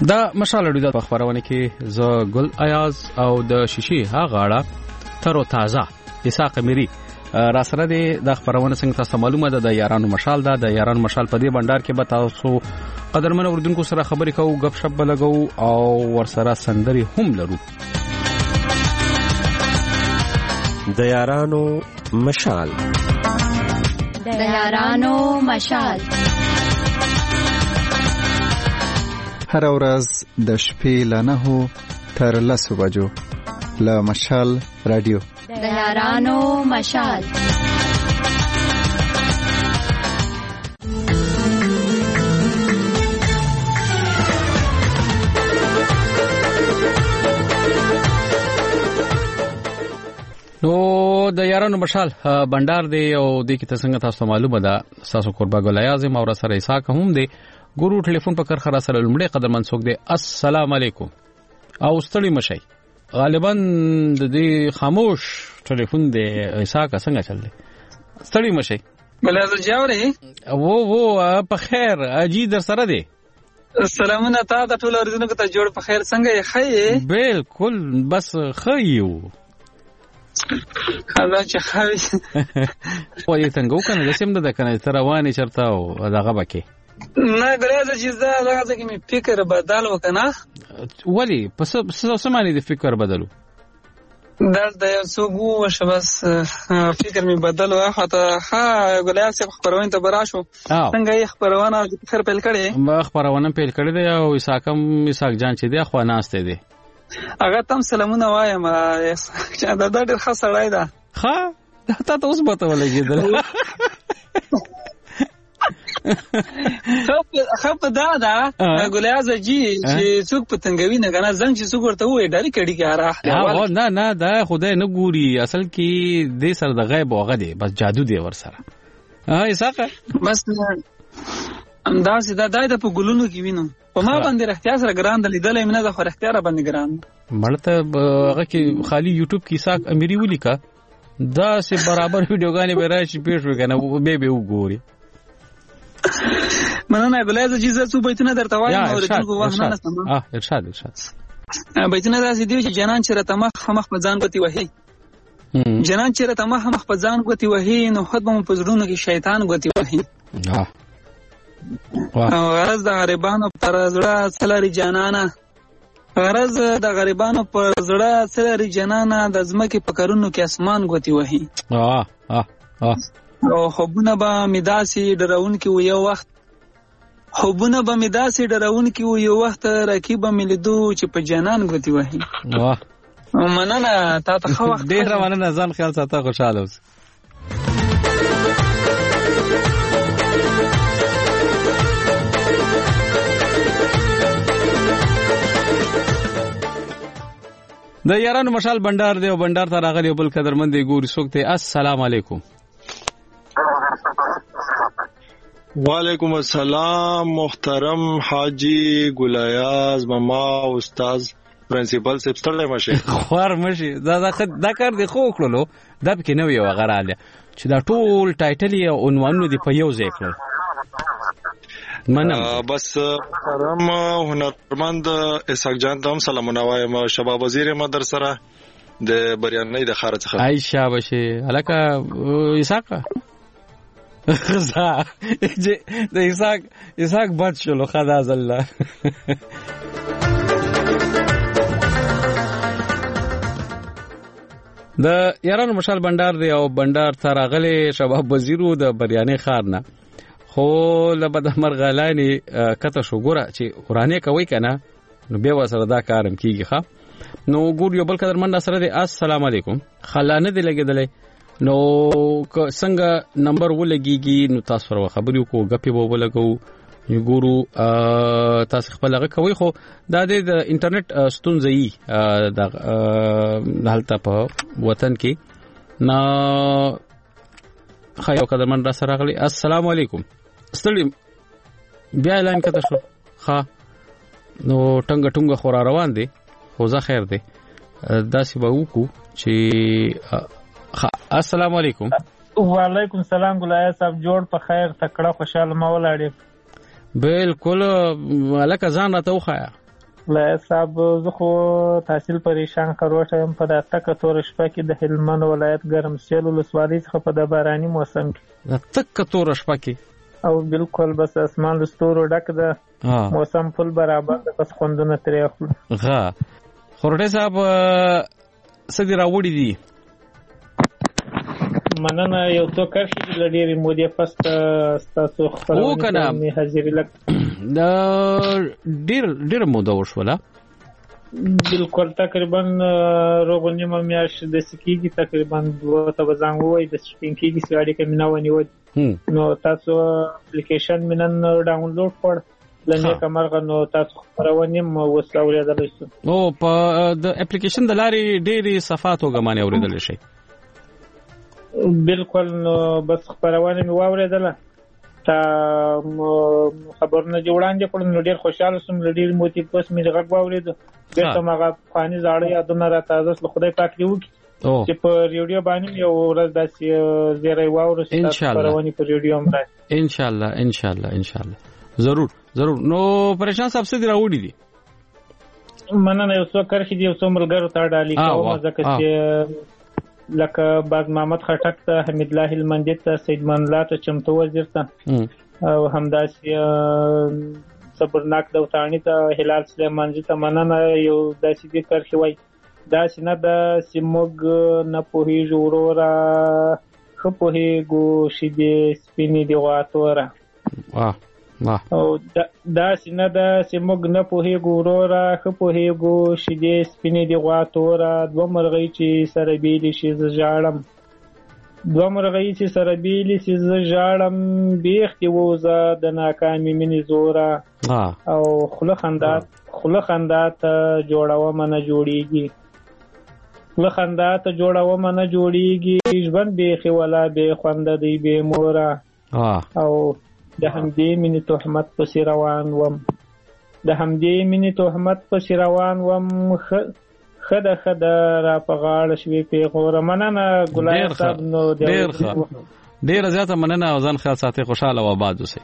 دا مشال اړو د خبرونه کې ز ګل ایاز او د شیشي ها غاړه تر تازه اساق میری را سره د خبرونه څنګه تاسو معلومه ده د یارانو مشال ده د یارانو مشال په دې بندر کې به تاسو قدرمن اردوونکو سره خبرې کوو غپ شپ لګو او ورسره سندري هم لرو. د یارانو مشال د یارانو مشال هر ورځ د شپې له 9 تر 10 بجو له مشال رادیو د یارانو مشال. نو د یارانو مشال بندر دی او د کی څنګه تاسو معلومه ده تاسو قربا ګل اعظم او سره اساق هم دی ګورو ټلیفون په کرخه سره لمړی قدرمن څوک دی. السلام علیکم او ستړي مشي غالبا د دې خاموش ټلیفون دی اساق څنګه چل دی ستړي مشي بلازو جاوري وو په خیر اجي در سره دی. سلامونه تا د ټول اردوونکو ته جوړ په خیر څنګه یې خې بالکل بس خيو خدا چې خاوي خو یې څنګه وکنه د سیم د کنه تر رواني چرته او دغه بکه نه ګرځي چې دا لږه کې می فکر بدل وکنه ولی پس سمانی د فکر بدلو دلته یو څو وشه بس فکر می بدل واخته ها ګلیا صاحب خبرونه ته براشو څنګه یې خبرونه خیر پیل کړي ما خبرونه پیل کړي دی او اساق جان چې دی خو ناشته دی هغه تم سلامونه وایم چې دا ډېر ښه سړی ده. ها تا ته اوس بته ولګېدل خپ دا ګلیازه جی چې څوک پتنګوي نه کنه زنګ چې څوک ورته وې ډاری کړي کاره نه دا خدای نه ګوري اصل کې دې سر د غیب وغه دی بس جادو دی ور سره اساق بس انداز دا د په ګلونو کې وینم په ما باندې رښتیا سره ګران د لیدلې منه د خو رښتیا را باندې ګران مړته هغه کې خالی یوټیوب کې اساق اميري ولیکا دا سه برابر ویډیوګانې به راشي پیښ وکنه به وګوري مننه ګلایزه چې زه څو بیتونه درته وایم او رجو واه نه سم ارشاد بیتونه داسې دی چې جنان چې رته مخ په ځان غوتی وهي جنان چې رته مخ په ځان غوتی وهي نو خود به په زړونو کې شیطان غوتی وهي غرض د غریبانو پر زړه سلری جانانه غرض د غریبانو پر زړه سلری جانانه د زمکه په کارونو کې اسمان غوتی وهي او خوبونه به مداسي ډراون کې و یو وخت خوبونه به مداسي ډراون کې و یو وخت رکیب ملیدو چې په جانان غوتی وهي مننه تا ته خو وخت ډیر مننه ځان خیال ساته خوشاله اوس. د یارانو مشال بندر دی او بندر ته راغلی بل قدرمن دی ګوري څوک ته. السلام علیکم. وعلیکم السلام محترم حاجی ګلایاز ماما استاد پرنسپل صاحب ستړی مشه خور مشه دا کار دی خو کړلو دا پکې نو یو غراله چې دا ټول ټایټل او عنوانونه دی په یو ځای کړل منم بس محترم هنرمند اسحاق جان ته سلامونه وایم شباب وزیر مدر سره د بریانې د خارج څخه عائشہ بشه الکه اسحاق خزا د اسحاق بد شلو خدا الله. د یارانو مشال بندر دی او بندر ته راغلی شباب وزیرو د بریانې خار نه خو لبد مرغلانی کته شو ګوره چې قرانه کوي کنه نو بیا وسره دا کارم کیږي ښا نو ګور یو بل قدر من سره دی. السلام علیکم خلانه دی لګیدلې نو څنګه نمبر ولګيږي نو تاسو سره خبرې کو غپې وو ولګو یو ګورو تاسو خپل هغه کوي خو دا د انټرنیټ ستونزې د حالت په وطن کې نا خایو قدر من را سره غلي. السلام علیکم ستړي بیا اعلان کته شو ها نو ټنګ خورا روان دي خو ځه خیر دی داسې به وکړو چې السلام علیکم. وعلیکم السلام ګلای صاحب جوړ په خیر تکړه خوشاله ما ولاړې بالکل الکه ځان راته وخایا لا صاحب زه خو تحصیل پریشان خروټه يم په د تکه تور شپه کې د هلمند ولایت ګرمسیل ولسوالۍ څخه په د باراني موسم کې د تکه تور شپه کې او بالکل بس اسمان له ستورو ډک ده موسم فل برابر ده بس خوندونه ترې اخلو ها خروټه صاحب سدي راوړي دي مننه یو څو کرښې د ډېرې مودې پس تاسو خپلونه حاضرې لګ دا ډېر موده وشوله بالکل تقریبا روغونیمه میاشت د سکیږي تقریبا 2 ته بزنګ وای د سپینکیږي سړی کې مینا ونیول نو تاسو اپلیکیشن منن ډاونلوډ کړ لنه کمرغه نو تاسو خبرونیم وساوریدل شي او په د اپلیکیشن د لارې ډېری صفات وګمانه اوریدل شي بالکل نو بس خبرونه مې واوریدله تا خبرونه جوړاندې کړم نو ډېر خوشاله سوم ډېر موتی پس مې غږ واورید بیرته مغه خاني زاړه یادونه را تازه سل خدای پاک دی وکي چې په ریډیو باندې یو ورځ داسې زیری واورس خبرونه په ریډیو هم راځي ان شاء الله ضرور نو پریشان صاحب څه دی راوړي دي مننه یو څو کرخي دی یو څو ملګرو ته ډالي کوم ځکه چې لکه باز محمد خټک ته حمید الله هلمندي ته سید من الله ته چمتو وزیر ته او همداسې صبرناک دوتانی ته هلال سلیمانجي ته مننه یو داسې دي کرخي وای داسې نه د سیموګ نه پوهیږو ورورا خو پوهیږو شیدې سپینې دی غاتوره او داسې نه د سیموګ نه پوهیږو ورورا خو پوهیږو شیدې سپینې دی غاتوره دوه مرغۍ چې سره بیلې شي زه ژاړم بیختې ووزه د ناکامې مینې زوره او خوله خندا ته جوړومه نه جوړیږي ژوند بیخي ولا بې خونده دی بې موره او د همدې مینې تهمت پسې روان وم خده را په غاړه شوې پیغوره مننه ګلای صاحب نو ډېره زیاته مننه او ځان خیال ساتئ خوشاله او آباد اوسئ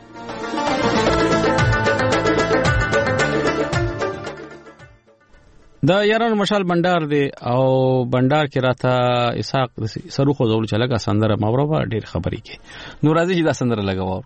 دا یارانو مشال بندار دی او بندار کې راته اسحاق سروخو زول چلګه سندره موربا ډېر خبرې کې نو راځي چې دا سندره لګاو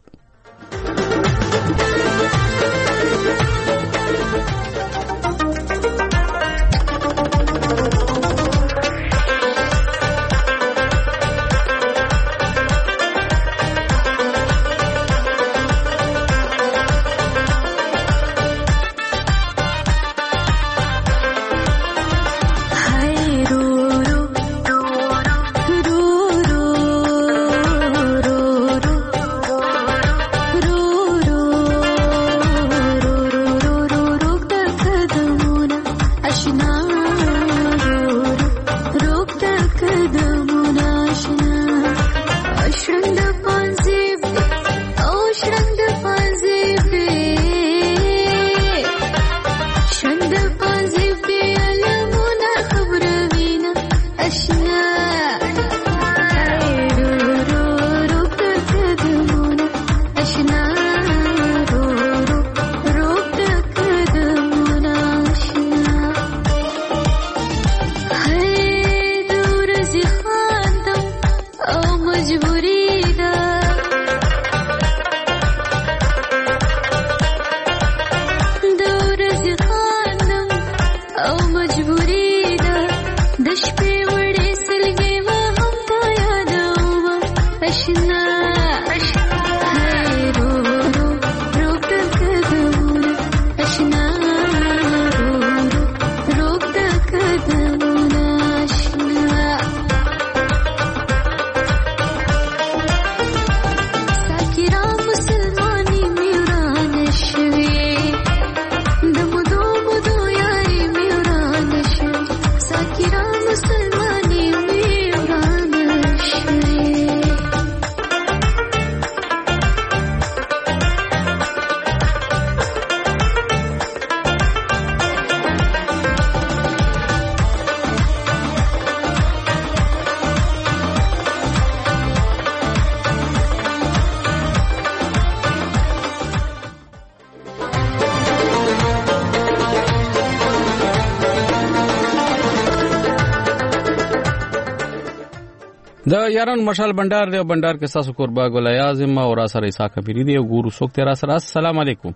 د یارانو مشال بندر دی بندر کې تاسو قربا ګل اعظم او را سره عیسی کبیری دی ګورو څوک تیرا سره السلام علیکم.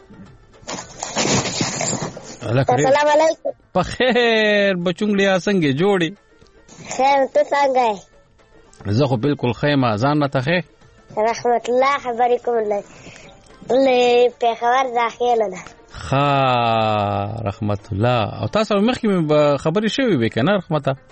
السلام علیکم. په خیر بچونګلیا څنګه جوړي؟ خیر ته څنګه؟ زه خو بالکل خیمه ځان نه تخه. رحمت الله خبرې کوم له پیښور داخله ده. خا رحمت الله او تاسو مخکې خبرې شوې وې کنه رحمت الله؟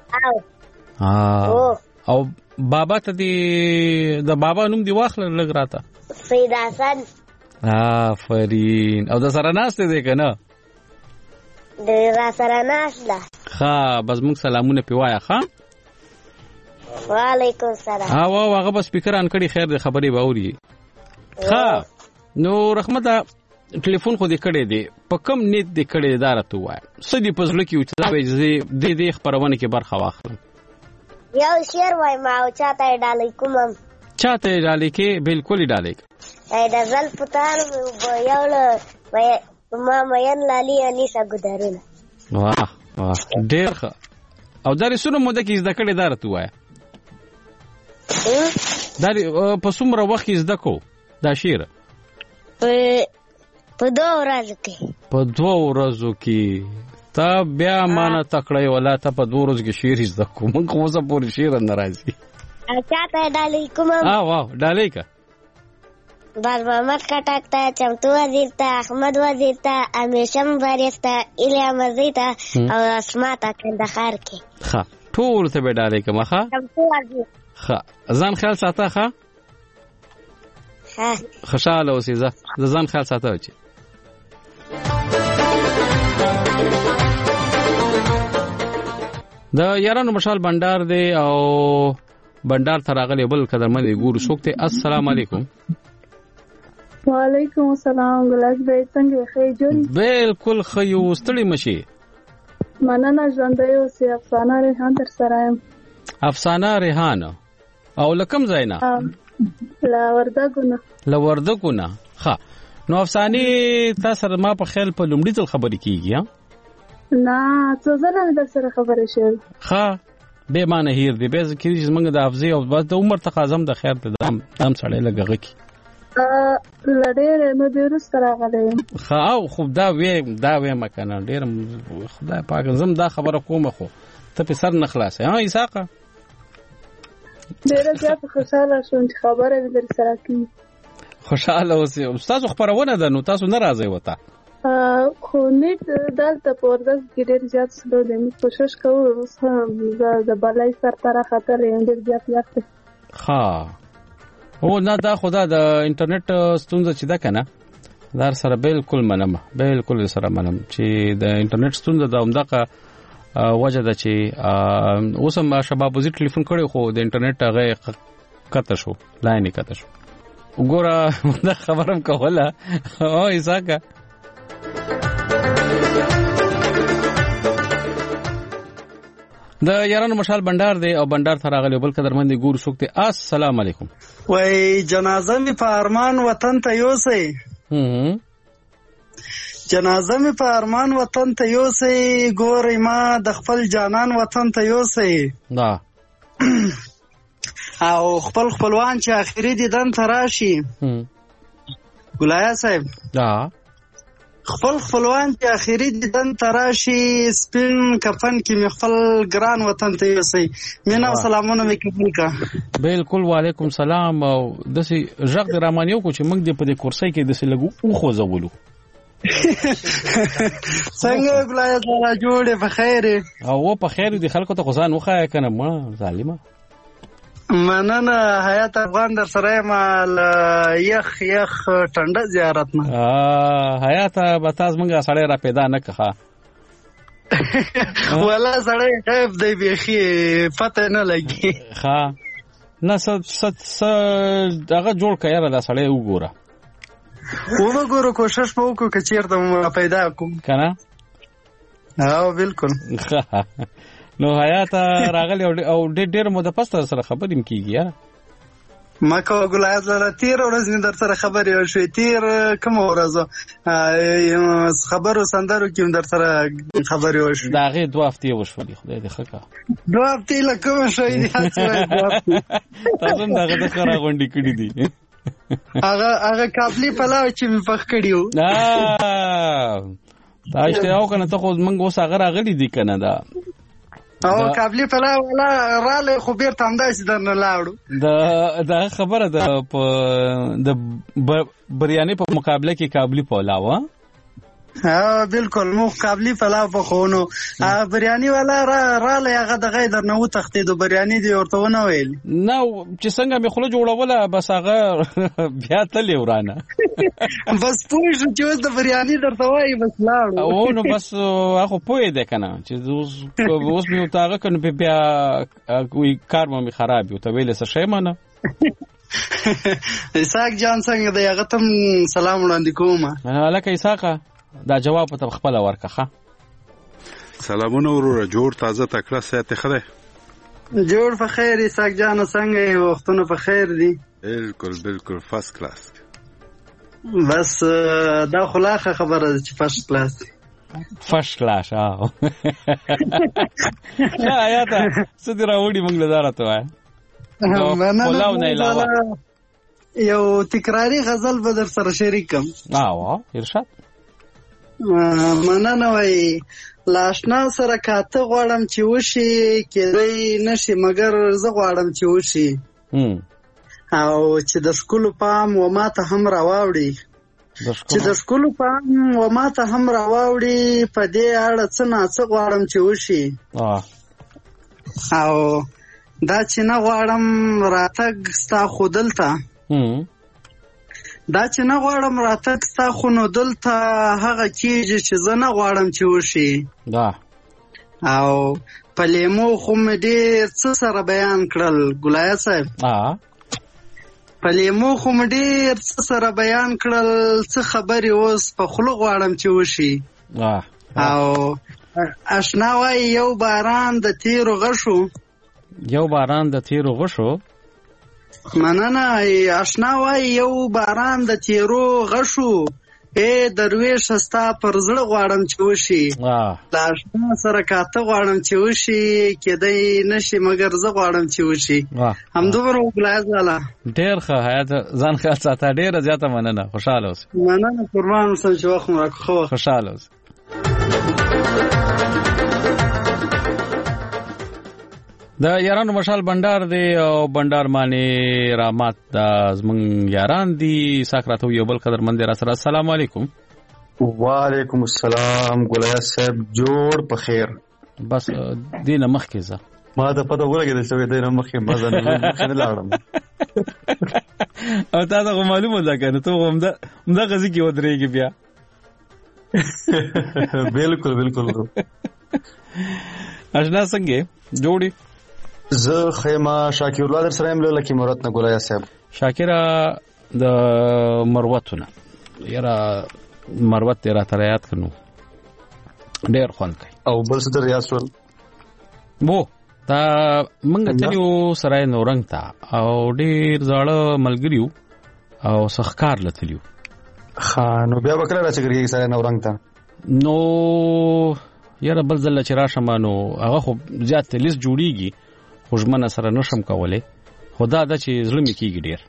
او بابا ته دی د بابا نوم دی واخل لګ راته. سید حسن. آفرین. او د سره ناشته دی کنه؟ د را سره ناشته. خا بس موږ سلامونه پیوایا خا. وعلیکم السلام. او هغه بس سپیکر ان کړي خیر د خبرې باوري. خا نو رحمت ټلیفون خو دې کړي دی په کم نیت دې کړي دارته وای سدي پزړه کې وچا وې دې خبرونه کې برخه واخلم. یو شعر وای ما او چاته ډالې کوم. چاته ډالې کې بالکل ډالې. دا زل پتار یو له ما مېن لالي علي سګدارونه. واه واه ډېر ښه. او دا رسونه مو د کې زده کړي دارته وای. دا په څومره وخت کې زده کو دا شعر؟ په 2 ورځو کې. په 2 ورځو کې تا بیا مانه تکړه ولا ته په 2 ورځو کې شعر زده کو موږ خو څه پوری شعر ناراضي. چاته ډالې کوم. واه ډالې کا بار محمد کټک ته چمتو وزیر ته احمد وزیر ته امیشم بریخ ته ایلیا مزید ته او اسما ته کندهار کې. ښه ټول ته به ډالې کوم. ښه چمتو وزیر. ښه ځان خیال ساته. ښه خوشاله اوسې. زه ځان خیال ساته چې د یارانو مشال بندر دی او بندر ته راغلی بل قدرمن ګورو څوک ته. السلام علیکم. وعلیکم السلام. ګلاس به څنګه ښه جوړ؟ بالکل ښه یو ستړي مشي. مننه ژوند یو سی افسانه ریحان در سره یم. افسانه ریحان او لکم زینا لا وردګونه. لا وردګونه. ښه نو افسانه تاسو ما په خیال په لومړي ځل خبرې کیږي. نه څه ځله در سره خبرې شوه. ښه به معنی هیر دی به ذکر چې موږ د حافظه او د عمر تقاضم د خیر په دام سړی لګغه کی لډېر نو بیرس راغلی. ښه او خو دا وې مکنه ډېر خدای پاک زم دا خبره کومه خو ته په سر نه خلاصې. ایساقه ډېر زیات خوشاله شوم چې خبره در سره کوي. خوشاله اوسې. استاد خبرونه ده نو تاسو ناراضه وته. خو نیت دلته په ورځ کې ډېر زیات سلو دی. موږ کوشش کوو اوس هم د بلای سر طرف خطر یې ډېر زیات یاخته. ښه او نه دا خدا د انټرنیټ ستونزه چې ده کنه در سره بالکل منم سره منم چې د انټرنیټ ستونزه د همدغه وجه ده چې اوس هم شباب وزیر ټلیفون کړي خو د انټرنیټ هغه کته شو لاین کته شو. وګوره دا خبرم کوله او ایساکه د یارانو مشال بندر دی او بندر ته راغلی بل قدرمن ګور څوک ته. السلام علیکم. وای جنازه می په ارمان وطن ته یوسئ. جنازه می په ارمان وطن ته یوسئ. ګورې ما د خپل جانان وطن ته یوسئ. دا او خپلوان چې اخري دیدن ته راشي. ګلایا صاحب دا خپلوان چې اخري دیدن ته راشي سپین کفن کې می خپل ګران وطن ته یوسئ. مینا او سلامونه می قبول کا. بالکل وعلیکم سلام. او دسی ژغ د رامانیو کو چې موږ د په دې کورسۍ کې دسی لګو خو زولو څنګه ګلایا سره جوړه په خیر او په خیر دي خلکو ته خزان وخایا کنه ما ظالمه. مننه حیات افغان در سره مال یخ ټنډه زیارت نه. حیات به تاسو مونږه سړی را پیدا نه کړه ولا سړی غیب دی بیخي پته نه لګي. ښه نه هغه جوړ کړه دا سړی وګوره کوشش به وکړو که چیرته پیدا کوم کنه. او بالکل نو حیات راغلی او ډېر مو د پسته سره خبرې کیږي. مکه ګلایز لاله تیر ورځ مې در سره خبرې وشوې. تیر کوم ورځو خبرو سندرو کې در سره خبرې وشوې. دا هغې 2 هفتې وشولې. خدای دې ښه کړه. 2 هفتې له کومه شوې دي؟ تاسو هم دغه د ښه راغونډې کړي دي. هغه کابلي پلاو چې مې پخ کړي وو. دا اشتیا وکړه ته خو موږ اوس هغه راغلي دي که نه دا او کابلی پلاو والا رالی خو بیرته همداسې درنه لاړو. دا خبره ده د بریاني په مقابله کې کابلی پلاو. بالکل موږ کابلی پلاو پخونو. بریاني والا رالی هغه دغه درنه وتښتېدو. بریاني دې ورته ونه ویل نه چې څنګه مې خوله جوړوله بس هغه بیا تلې ورانه. بس پوه شو چې اوس د بریاني درته وایي بس لاړو. او نو بس هغه پوه دی که نه چې اوس مې ورته هغه که نو بیا کار مې خراب وي ورته ویلې څه شی منه. اسحاق جان څنګه دی؟ هغه ته سلام وړاندې کوم. هلکه اسحاقه دا جواب ته خپله ورکه. ښه سلامونه وروره. جوړ تازه تکړه صحت ښه دی؟ جوړ په خیر. اسحاق جانه څنګه یې؟ وختونه په خیر دي؟ بالکل فرست کلاس. بس دا خو لا ښه خبره ده چې فرست کلاس دی. فرست کلاس آیاته څه دې راوړي موږ له دا راته وایه. پلاو نه علاوه یو تکراري غزل به در سره شریکم. ارشاد. مننه وایي له اشنا سره کاته غواړم چې وشي کېدی نشي مګر زه غواړم چې وشي او چې د ښکلو پام و ماته هم راواوړي چې د ښکلو پام و ماته هم راواوړي په دې اړه څه ناڅه غواړم چې وشي او دا چې نه غواړم راتګ ستا خو دلته دا چې نه غواړم راتګ ستا خو نو دلته هغه کېږي چې زه نه غواړم چې وشي او په لیمو خو مې ډېر څه سره بیان کړل ګلایه صاحب په لیمو خو مې ډېر څه سره بیان کړل څه خبرې اوس په خوله غواړم چې وشي او اشنا وایي یو باران د تیرو غشو مننه اشنا وایي یو باران د تیرو غشو درویش ستا پر زړه غواړم چې وشي د اشنا سره کاته غواړم چې وشي کېدی نشي مګر زه غواړم چې وشي همدومره وګلایه زاله ډېر ښه حیات ځان خیال ساته ډېره زیاته مننه خوشحاله اوسې مننه قربان اوسم چې وخت مو راکړو ښه وخت خوشحاله اوسې د یارانو مشال بندار دی او بندار معنی رحمت د زمون یاران دی ساکراتو یو بل قدر مند را سره السلام علیکم. وعلیکم السلام ګلایه صاحب جوړ په خیر. بس دینه مخکې زه ما ته پته ولګېده چې دینه مخکې مزه نه لاړم او تا ته معلومه ده کنه ته همدا غزي کې ودرېږي بیا. بالکل اشنا څنګه جوړي زه خیمه شاکر الله در سره یم لکه مراد نه ګلایه صاحب. شاکره د مروتونه یاره مروت را تریات کنو ډېر خوند کوي او بل څه در یاد شول بو دا منګه تلو سرای نورنګ ته او ډېر زاړه ملګریو او سخکار لتلیو نو بیا وکړه چې ګرځي سرای نورنګ ته نو یاره بل ځل چې راشم نو هغه خو زیات لیست جوړیږي خو ژمنه سره نشم کولای خدا دا چې زړه مې کېږي ډېر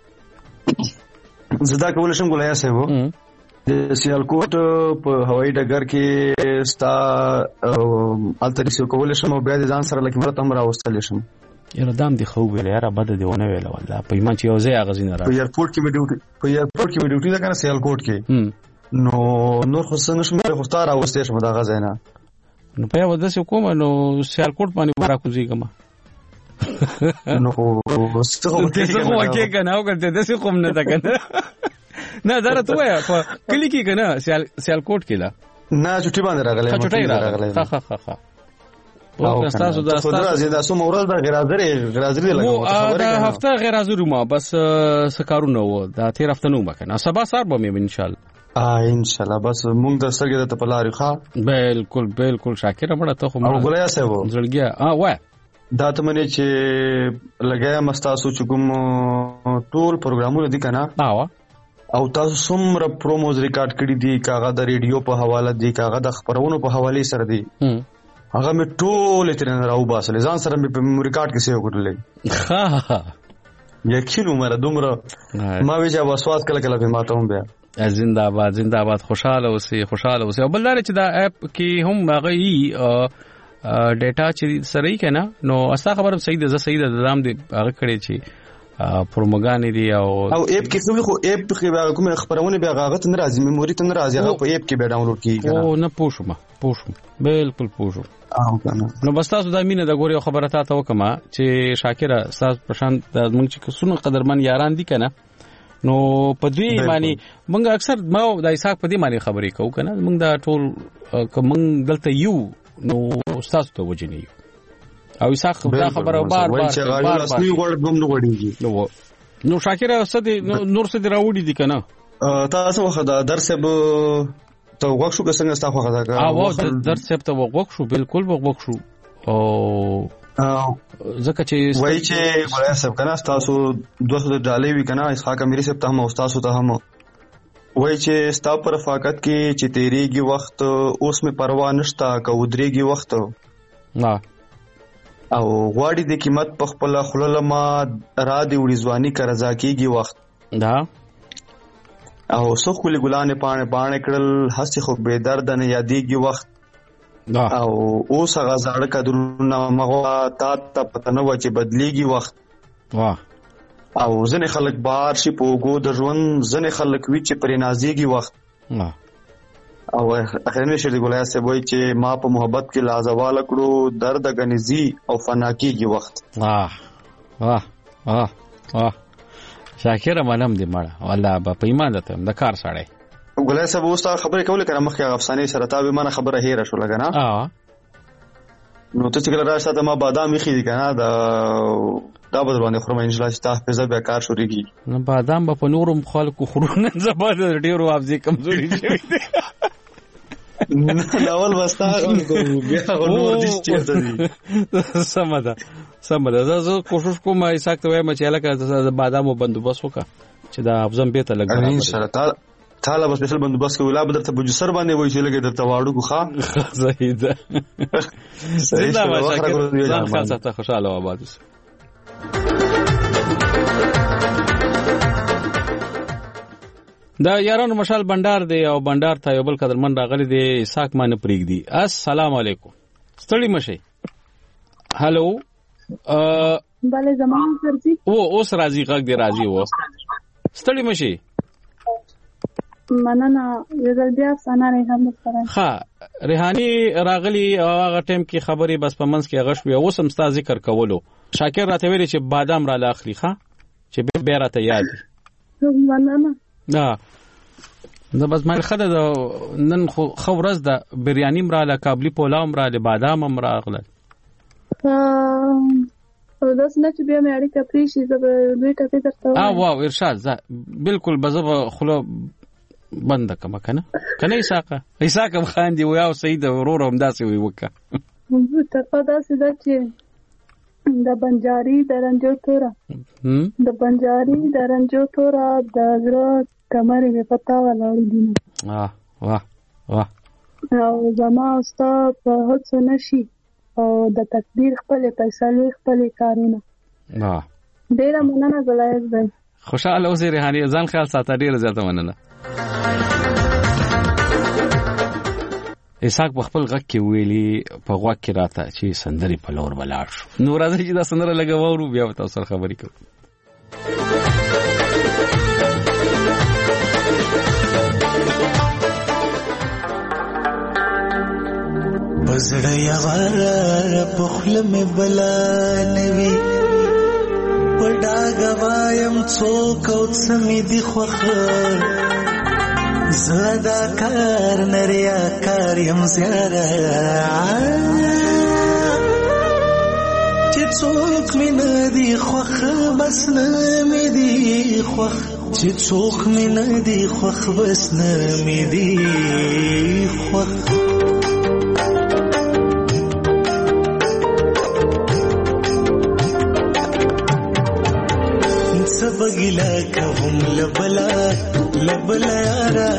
زه دا کولی شم ګلایه صاحب د سیالکوټ په هوایي ډګر کې ستا هلته ریسیو کولی شم او بیا د ځان سره لکه مرته هم راوستلی شم. یاره دام دې ښه وویله یاره بده دې ونه ویله والله په ایمان چې یو ځای هغه ځینه په ایرپورټ کې مې ډیوټي ده که نه سیالکوټ کې نو نور خو څه نشم خو ستا راوستی شم د هغه ځای نه نو په یوه داسې کومه نو سیالکوټ باندې به راکوزېږم نو خو څه خو وکې که نه او که داسې خو نه ده که نه نه دا راته ووایه په کلي کې که نه سیالکوټ کې ده نه چوټي باندې راغلی چوټۍ راغلی ښه ستاسو دا څومره ورځ ده غیر حاضري دی دا هفته غیر حاضر وم بس څه کارونه وو دا تېر هفته نه وم که نه سبا سهار به مې انشاءالله انشاءالله بس مونږ د سترګې درته په لارې ښه بالکل شاکره مړه ته خو او ګلایه صاحب زړګیا وایه دا ته منې چې لګیا مستاسو چې کوم ټول پروګرامونه دي کنه او تاسو څومره پروموز ریکارډ کړی دي کاغه د ریډیو په حواله دي کاغه د خبرونو په حواله سره دي هغه مې ټول ترنه راو باسل ځان سره مې په ریکارډ کې سیو کړلې یقین عمر دومره ما ویجا وسواس کله کله به ماته هم بیا زنده‌باد زنده‌باد خوشاله اوسې او بل لري چې دا اپ کې هم هغه ډیټا چې سره یې کنه نو اسا خبره صحیح ده صحیح ده دام دې هغه کړي چې پروموګان دي او اپ کې خو اپ کې هغه کوم خبرونه به هغه ته ناراضي میموري ته ناراضي هغه په اپ کې به ډاونلوډ کیږي او نه پوښوم بالکل پوښوم نو بس تاسو د امینه د ګوري خبره تاسو وکما چې شاکر تاسو پرشان د موږ چې څونه قدرمن یاران دي کنه نو په دوی معنی موږ اکثر ما د اسحاق په دې معنی خبرې کوو کنه موږ دا ټول کوم دلته یو نو استاد ته وجنی او اسحاق دا خبره بار نو شاکر اسد نور څه دراوړي دي کنه تاسو وخت درس به ته وښو که څنګه تاسو وخت دا او درس ته وښو بالکل وښو او زکه چې وای چې ګلای صاحب کنه تاسو $200 وی کنه اسحاق اميري صاحب ته هم استاد ته هم وای چې ستا پر فقط کې چې تیریږي وخت اوس مې پروا نشتا که ودرېږي وخت او غواړي د قیمت په خپل خللما را دی وړي کا رضا کیږي وخت دا او سو خولي ګلانې پانه کړل هسي خو به درد نه یادېږي وخت او اوس هغه زړه قدرونه مغوا تا پته نه و چې بدليږي وخت او ځنې خلک بار شي پوغو د ژوند ځنې خلک وی چې پرې نازيږي وخت او اخرنه شری ګولای سه وای چې ما په محبت کې لازوال کړو درد غنزي او فنا کېږي وخت شاکر منم دې مړه والله په ایمان ده د کار ساړې ګولای سه وستا خبرې کولې کړه مخکې افسانه سره تا به ما خبره هېره شو لګنه نو ته چې کله راځه ما بادام خې دي کنه دا به باندې خرم ان شاء الله چې تاسو به کار شروعيږي نو بادام په نورم خلکو خورونه زبر ډیرو افزي کمزوري شي ناول وستا بیا نور دې چیرته دي سمده زه کوشش کوم ایساک ته وایم چې الکه د بادامو بندوبست وکړه چې دا افزم به ته لګا ان شاء الله تعالی بس مثال بندوبست کوي لا بدر ته بجسر باندې وای چې لګي درته واړو کو ښا صحیح ده زنده باشا ځان خاصه ته خوشاله و آباد دا یارانو مشال بندر دی او بندر ته یو بل قدرمن راغلی دی اسحاق مان پریګ دی السلام علیکم ستړي مشه هالو bale زمان سرجی اوس راضی غږ دی راضی و ستړي مشه مننه یو ځل بیا افسانه ریحان سره ها ریحانی راغلی هغه ټیم کې خبري بس په منځ کې غش وي اوس هم ستا ذکر کولو شاکر راته ویل چې بادام را لاخلی ښا چې به راته یاد مننه دا بس ما خدای دا نن خو ورځ د بریانی مراله کابلی پولاو مراله بادام مراغله داس نه چې بیا مې اړیکه پریشي زه به دوی ټکي درته واو ارشاد بالکل بزو خلو بند کما کنه ایساق خان دی ویاو سید ورور هم داسې وی وکا ته پدا سید چې د بنجاری درنجو تورا د زړه کمرې په پتا ولاړې دي واه او زما استا په هڅه نشي او د تقدیر خپل فیصله خپل کارونه ډیر مننه ګلایز بھائی خوشاله اوسې ریحانی ځان خیال ساته ډیر زیاته مننه اسحاق خپل غږ کې ویلي په غوږ کې راته چې سندري په لور بلاړ شو نو راځي چې دا سندره لګاوو بیا تاسو سره خبرې کوو بزړه یوار په خله مې بلا نوي وډا غوایم څوک او سمې دی خوخه زدا کار نریا کار یم زیاره چې څوک مې ندی خوخه بس نه مې دی خوخ چې څوک مې ندی خوخ بس نه مې دی خوخ سبګلا کوم لبلا لبلا یارا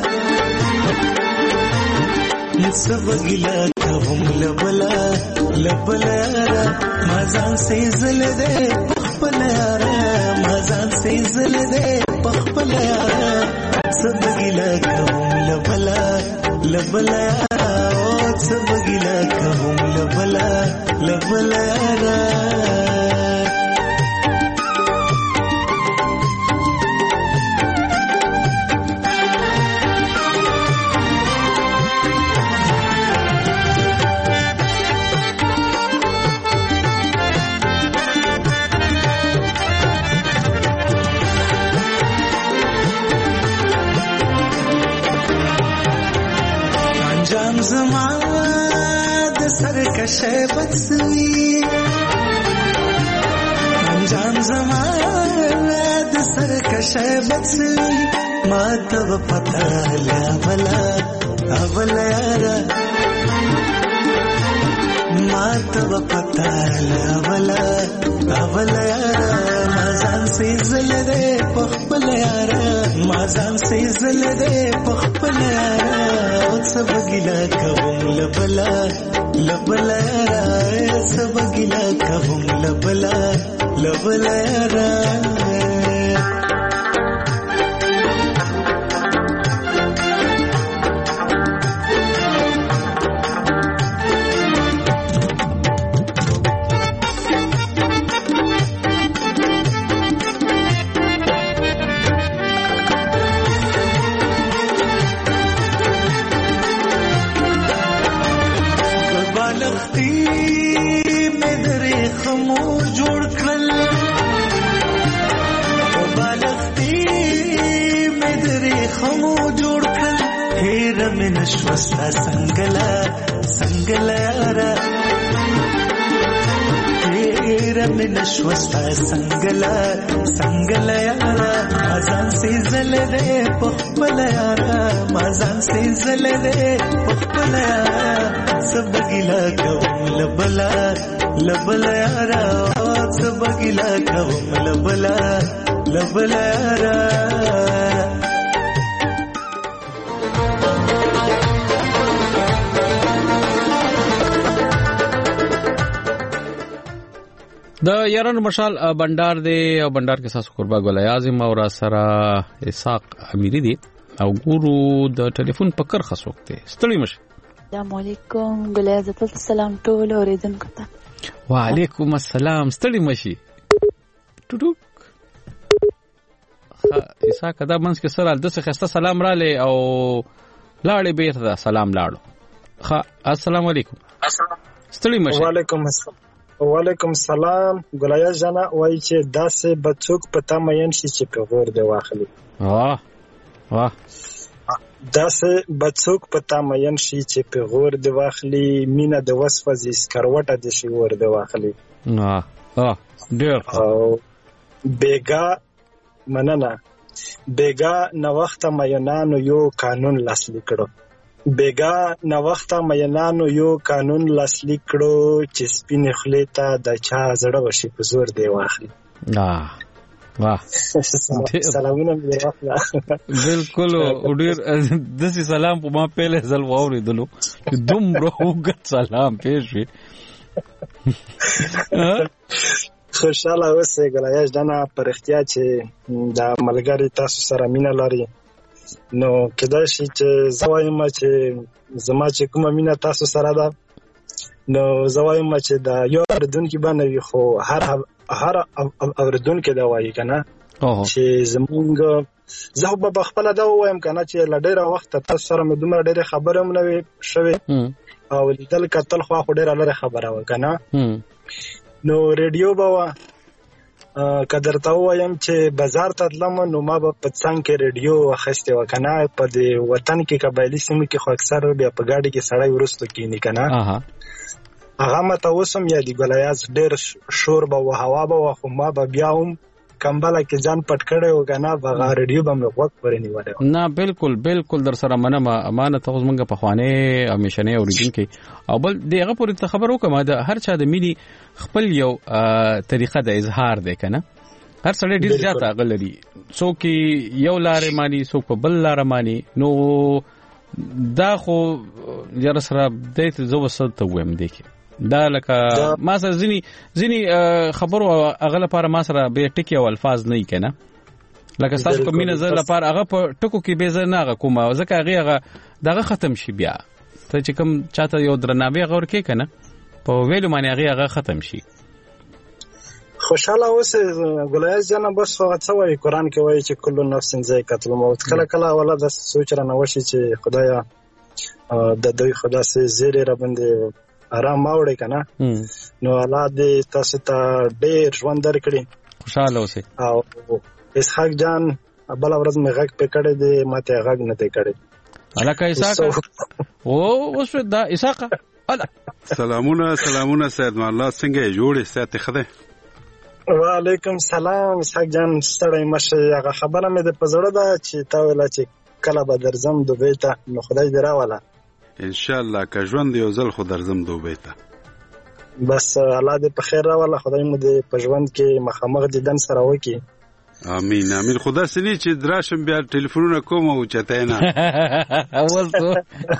سبګلا کوم لبلا لبلا یارا مازان سي زل دې خپل یارا مازان سي زل دې خپل یارا سبګلا کوم لبلا لبلا یارا سبګلا کوم لبلا لبلا یارا زما د سرکشه بڅوي انجام زما د سرکشه بڅوي ما ته پتا لا بلا اولا یارا ما ته پتا لا بلا اولا یارا مازان سي زل دې پخپل یارا مازان سي زل دې پخپل یارا سبګلا کوم لبلا لبلا یارا سبګلا کوم لبلا لبلا یارا نشوستا سنگلا سنگلا یارا تیرا میں نشوستا سنگلا سنگلا یارا مازان سے زل دے پخپل یارا مازان سے زل دے پخپل یارا سبگلا کوم لبلا لبلا یارا سبگلا کوم لبلا لبلا یارا د یارانو مشال بندر دی او بندر کې ساسو قربا ګل اعظم او را سره اسحاق امیری دی او ګورو د ټلیفون په کر خسوکته ستړي مشه. السلام علیکم ګل اعظم السلام ټول اوریدونکو ته. وعلیکم السلام ستړي مشي ټټوک اسحاق دا منځ کې سره د څه خسته سلام را لې او لاړې بیت دا سلام لاړو. السلام علیکم ستړي مشه. وعلیکم السلام وعلیکم السلام ګلیا جانا وای چې داسې بچوک پتا مېن شي چې په غور دی واخلي. واه واه داسې بچوک پتا مېن شي چې په غور دی واخلي مینه د وصفه ز سکروټه د شي ور دی واخلي. ډیر بیگا مننه بیگا نو وخت مېنانو یو قانون لاسلیک کړو. بیگا نو وخت مېنانو یو قانون لاسلیک کړو چې سپین خلی ته د چا زړه وشي په زور دی واخلي. واه سلامونه مې واخله. بالکل ډیر داسې سلام په ما پهله ځل واوریدلو دومره وګت سلام پېښې. خوشاله اوسې ګلایش دنا پر اختیا چې دا ملګری تاسو سره مینه لري نو کدا شي چې زوایم چې زما چې کومه مینه تاسو سره ده نو زوایم چې دا یو اردن کې باندې خو هر اردن کې دا وایي کنه چې زمونږ زه په خپل دا وایم کنه چې لډیره وخت تاسو سره مې دومره ډیره خبره مې نه شوي او دل کتل خو ډیره لره خبره وکنه نو ریډیو بوا قدر ته وایم چې بازار ته تلم نو ما په څنګه کې ریډیو اخیسته وکنه په دې وطن کې قبایلی سیمه کې خو اکثر بیا په گاډي کې سړی ورستو کینی کنه هغه مته وسم یا دی ګلایاز ډیر شور به او هوا به خو ما به بیا هم کمبله کې ځان پټ کړی و کنه په ریډیو به مې وخت ورنی وره. نه بالکل در سره منم امانت اوس مونږ په خوانه همیشنه اوریجن کې او بل دغه پورې ته خبر وکم دا هر چا د ملي خپل یو طریقه د اظهار دی کنه هر سړی ډیر زیات عقل لري. څوک یو لارې مانی، څوک په بل لار مانی. نو دا خو یاره سره د زو وسط ته ویم دی کې دا لکه ما سره ځینی خبرو هغه لپاره ما سره به ټکی او الفاظ نه کنا لکه تاسو کوم نه زر لپاره هغه په ټکو کې به زر نه کومه ځکه هغه دغه ختم شي بیا ته چې کوم چاته یو درناوی غور کې کنه په ویلو باندې هغه ختم شي. خوشاله اوسه ګلایز جنا بس وخت وای قرآن کې وای چې کله نفس ذائقه الموت کله کله ولا د سوچ را نوشي چې خدایا د دوی خدا سي زیره را باندې آرام ماوړې کنه نو الله دې تاسو ته ډېر ژوند درکړي. خوشاله اوسه. او اسحاق جان بل ورځ مې غږ پکړې دې ماته غږ نه دې کړې. الکه اسحاق او اوس دا اسحاق الا سلامونه سید الله څنګه جوړې ساتي خده. وعلیکم سلام اسحاق جان ستړی مشه. هغه خبره مې د پزړه ده چې تا ویل چې کله به درځم دوبۍ ته نو خدای دې راوله ان شاء الله که ژوند یو ځل خو درځم دوبۍ ته. بس الله دې په خیر راوله خدای مو دې په ژوند کې مخامخ دیدن سره وکړي. امين خدا سني چې دراشم بیا ټلیفونونه کوم او چته نه اوسو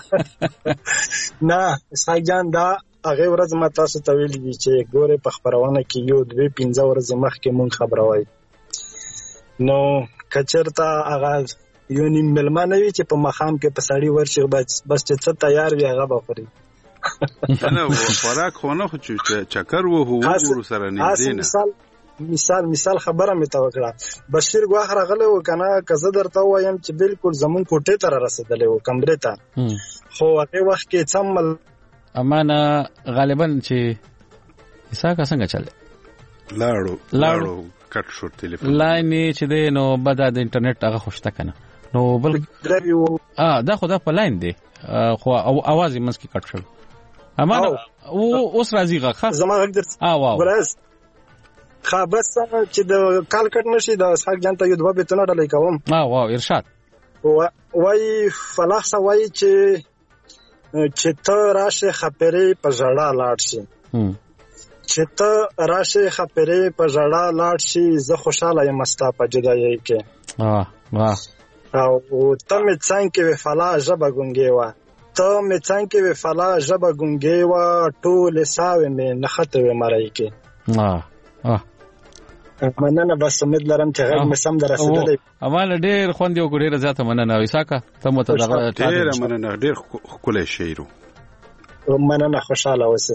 نه اسحاق جان دا هغه ورځ ما تاسو ته ویل دي چې ګوره په خبرونه کې یو 2-15 ورځې مخکې مونږ خبره وای نو کچرتا هغه یو نیم ملمانه وی چې په مخام کې په سړی ورشي بس چې څه تیار وي هغه بخوري نه خوراک خونه خو چې چکر وو ور سره نه مثال خبره مې تا وکړه. بشیر ګواخ راغله و کنه کزه درته وایم چې بالکل زمون کوټه ته رسیدلې و کمرې ته خو هغه وخت کې څمل امانه غالبا چې اساکه څنګه چل لاړو کټ شو ټلیفون لاین چې دی نو بعد د انټرنیټ هغه خوشته کنه نو بل دا خو دا په لاین دی خو اواز یې مسکی کټ شو. امانه اوس راځي غخه زما غږ درته واو بس چې د کال کټ نشي د اسحاق جان ته یو دوه بیتونه ډلې کوم. واو ارشاد وای فلاح سوای چې ته راشه خپرې په ژړا لاړ شي چې ته راشه خپرې په ژړا لاړ شي زه خوشاله یم ستا په جدایۍ کې او ته مې څنګه وی فلاح ژبه ګونګې وه ته مې څنګه وی فلاح ژبه ګونګې وه ټولې ساوې مې نښتې وې مرۍ کې. مننه بس امید لرم چې غږ مې سم درسېدلی. امانه ډېر خوند یو ډېره زیاته مننه اسحاقه ته مو ته دغه ډېره مننه ډېر ښکلی شعر و مننه خوشحاله اوسه.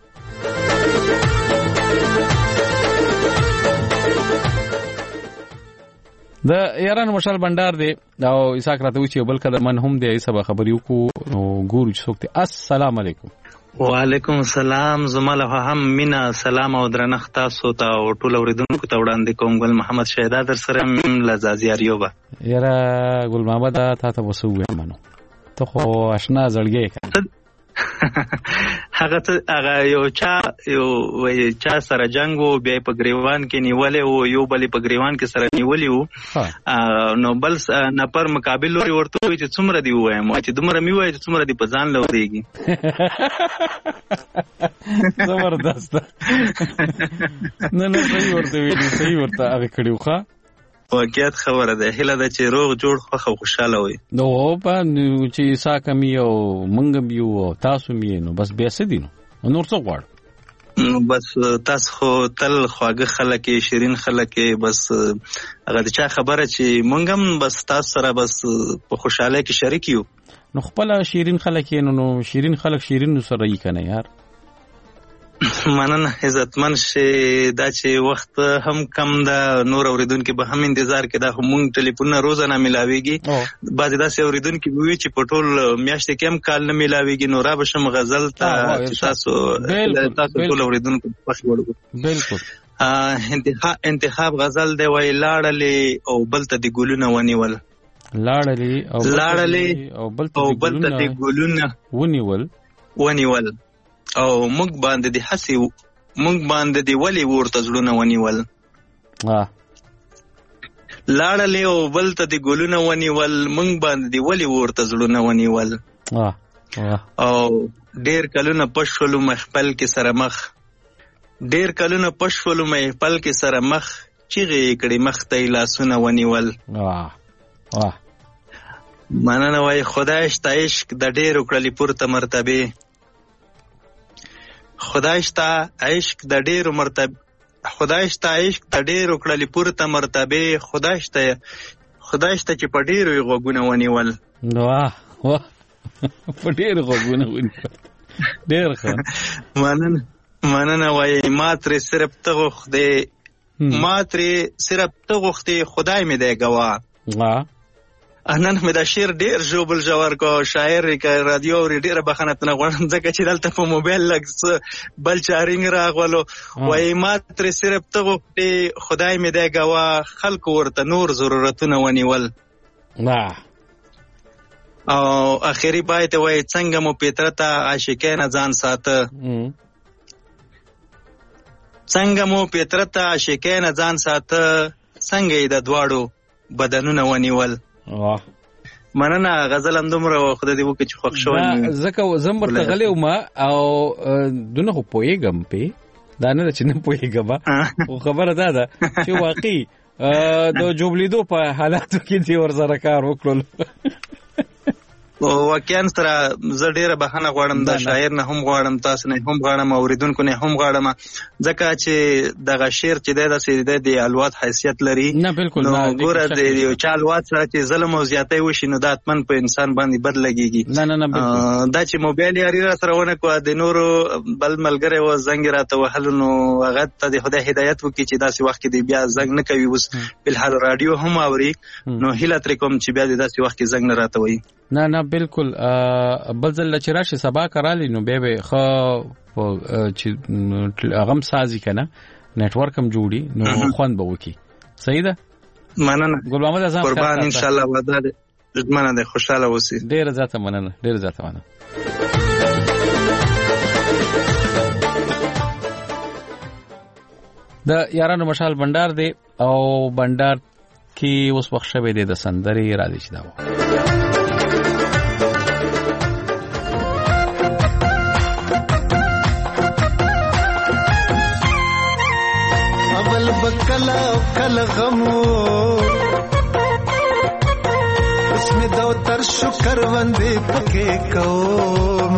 د یارانو مشال بندر دی او اسحاق راته وچی بل کده من هم دی سبا خبريو کو ګورو چې څوک دی. السلام علیکم. وعلیکم السلام. زماله هم مینا سلام او درنښت تاسو ته او ټول اوریدونکو ته وړاندې کوم. ګل محمد شهدا در سره لزازیاریوبه یاره ګل محمد تا ته وسوې منو ته خو آشنا زړګې هغه یو چا سره جنگ وو بیا په گریوان کې نیولې وو یو بل په گریوان کې سره نیولې وو نو بل نپر مقابل لوري ورته وي چې څومره دی وایم چې دومره می وای چې څومره دی په ځان لوريږي. زبردست نه صحیح ورته ویلي صحیح ورته هغه کړیو ښا واقعیت خبره ده. هله د چې روغ جوړ خو خوشاله وي نو په چې ساکه می او منګ بیو او تاسو می نو بس بیا سدي نو نور څه غواړ بس تاسو خو تل خواږه خلک شیرین خلک بس هغه د چا خبره چې مونږم بس تاسو سره بس په خوشاله کې شریک یو نو خپل شیرین خلک نو شیرین خلک شیرین سره یې کنه یار. مننه عزتمن شي دا چې وخت هم کم ده نور اوریدونکو به هم انتظار کې دا مونږ ټلیفون روزانه ملاويږي بعضی داسې اوریدونکو وی چې په ټول میاشت کې هم کال نه ملاويږي نو را بشم غزل ته تاسو ټول اوریدونکو خوښ وړو بالکل انتخاب غزل دی وای لاړلې او بل ته دی ګلونه ونیول لاړلې او بل ته دی ګلونه ونیول او موږ باندې د حسي موږ باندې دی ولی ورته زړونه ونیول لاړلې او بل ته دی ګلونه ونیول موږ باندې دی ولی ورته زړونه ونیول او ډېر کلونه پښولو محفل کې سره مخ ډېر کلونه پښولو محفل کې سره مخ چیغې کړې مخته لاسونه ونیول. مننه وای خدای شته عشق د ډېرو کړلې پورته مرتبې. خدای شته عشق د ډېرو کړلې پورته مرتبې. خدای شته چې په ډېرو یې غوږونه ونیول. په ډېرو غوږونه ونیول. ډېر ښه. مننه وای ما ترې صرف ته غوښتې خدای مې دی ګواه. نن مې دا شعر ډېر ژوبل ژور کو. شاعر که رادیو اوري ډېره بخښنه ترنه غواړم ځکه چې دلته په موبایل لږ څه بل چارینګ راغولو. وایي ما ترې صرف ته غوښتې خدای مې دی ګواه. خلکو ورته نور ضرورتونه ونیول. او اخري پای ته وایي څنګه مو فطرته عاشقانه ځان ساته. څنګه مو فطرته عاشقانه ځان ساته. څنګه یې د دواړو بدنونه ونیول. مننه. غزل هم دومره خدای دې وکړي چې خوښ شوی. ځکه زه ورته غلی وم او دونه خو پوهېږم پې دا نه ده چې نه پوهېږم خو خبره دا ده چې واقعي د جوبلیدو په حالاتو کې دې ورسره کار وکړل. واقعا سره زه ډېره بخښنه غواړم. دا شاعر نه هم غواړم، تاسو نه هم غواړم، اوریدونکو نه هم غواړم، ځکه چې دغه شعر چې دی داسې دی د الواد حیثیت لري. نه بالکل. نو ګوره د یو چا الواد سره چې ظلم او زیاتی وشي نو دا حتمن په انسان باندې بد لګېږي. نه بالکل. دا چې موبایل یاري را سره ونه کړه د نورو بل ملګری و زنګ راته وهلو نو هغه ته د خدای هدایت وکړي چې داسې وخت کې دی بیا زنګ نه کوي. اوس بلحال رادیو هم اوري نو هیله ترې کوم چې بیا د داسې وخت کې زنګ نه راته وایي. نه بالکل. بل ځل چې راشي سبا کرالی نو به خو چې غم سازي کنه نتورک هم جوړي نو خوان به وکی. صحیح ده. مننه ګل محمد اعظم قربان ان شاء الله وعده ده. مننه خوشاله اوسئ. ډیر زیاته مننه. د یارانو مشال بندر دی او بندر کې اوس وخت شوه دی د سندري را دي چې دا بکلا کل غمو اسم دو تر شکر وندې پکې کوم.